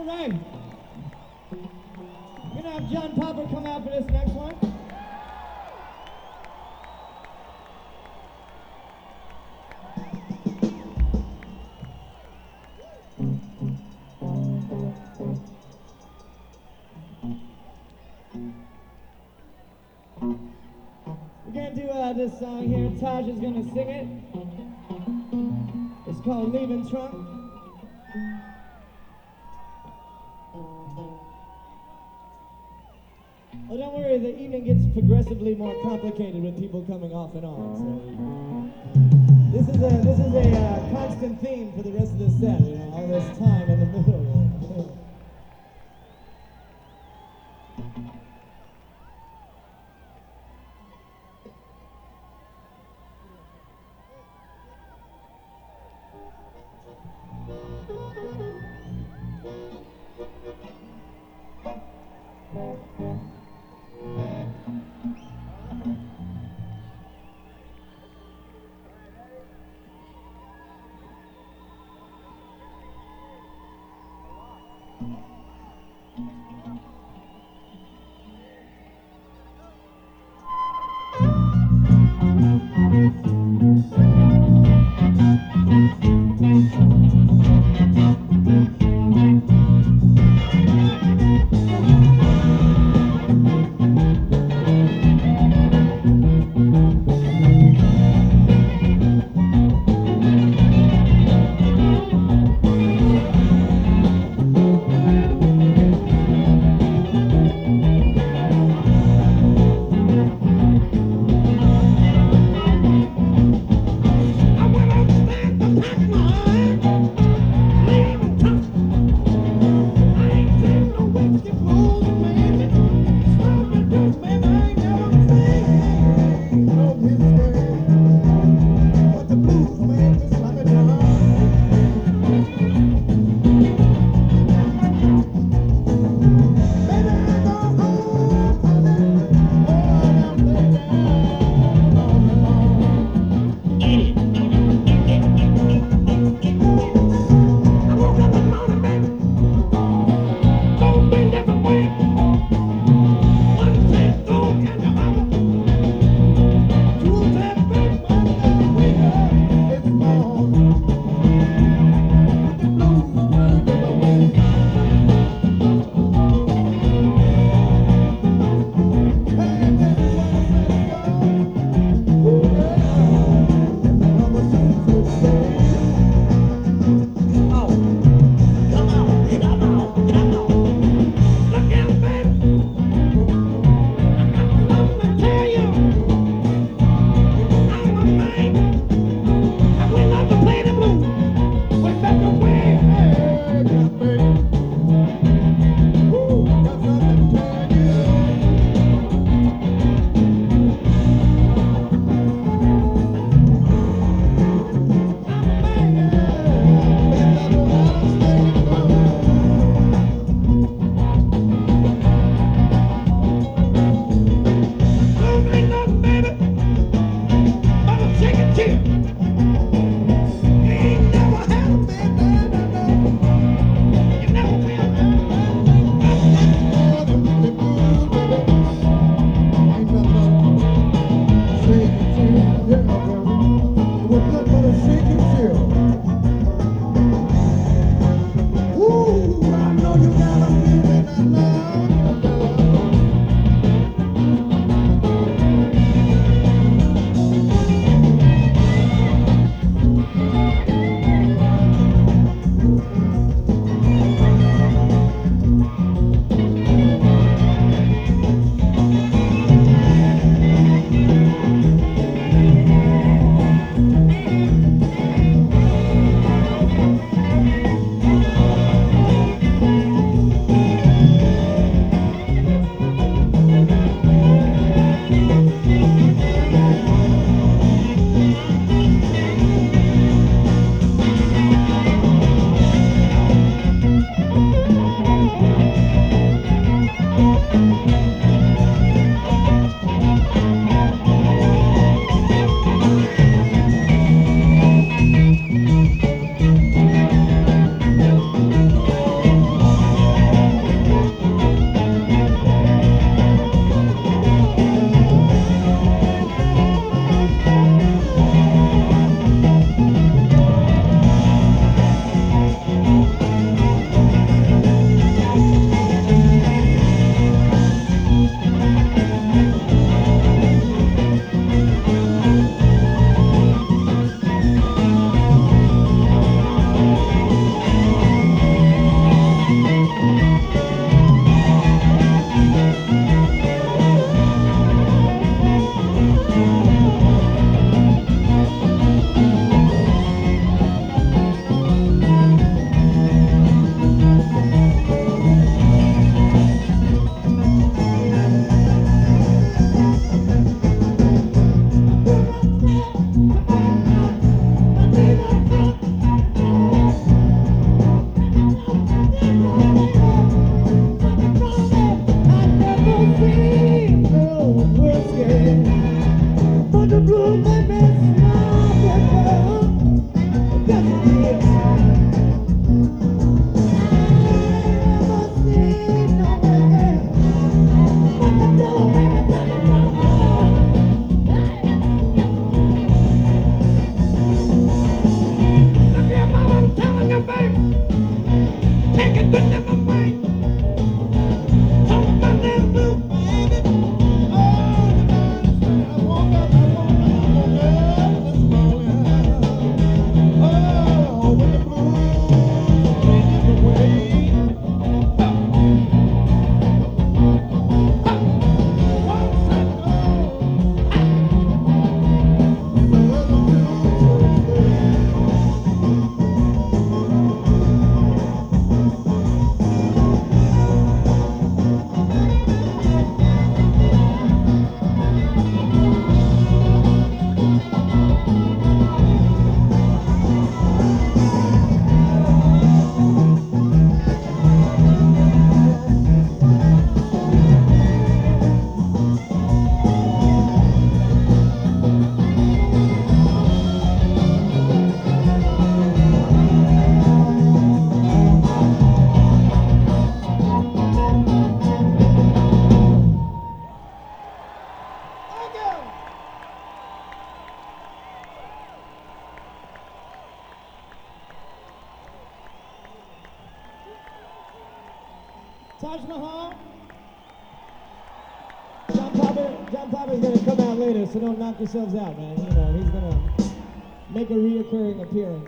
All right. We're gonna have John Popper come out for this next one. We're gonna do this song here. Taj is gonna sing it. It's called Leaving Trunk. Oh, don't worry, the evening gets progressively more complicated with people coming off and on. So this is a constant theme for the rest of the set. You know, all this time in the middle. Taj Mahal. John Popper's gonna come out later, so don't knock yourselves out, man. You know, he's gonna make a reoccurring appearance.